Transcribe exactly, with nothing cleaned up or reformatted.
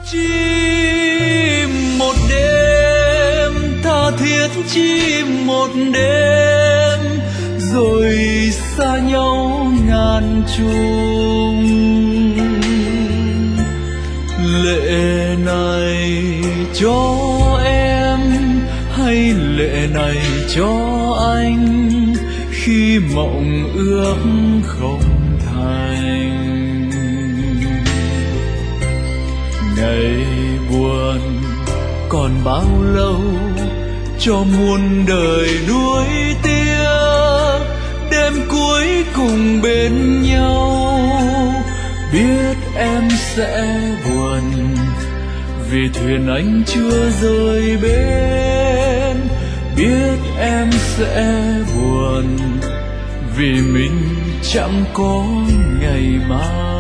Chỉ một đêm tha thiết, chỉ một đêm rồi xa nhau ngàn trùng. Lệ này cho em hay lệ này cho anh, khi mộng ước không thành. Ngày buồn còn bao lâu cho muôn đời nuối tiếc, đêm cuối cùng bên nhau. Biết em sẽ buồn vì thuyền anh chưa rời bến, biết em sẽ buồn vì mình chẳng có ngày mai.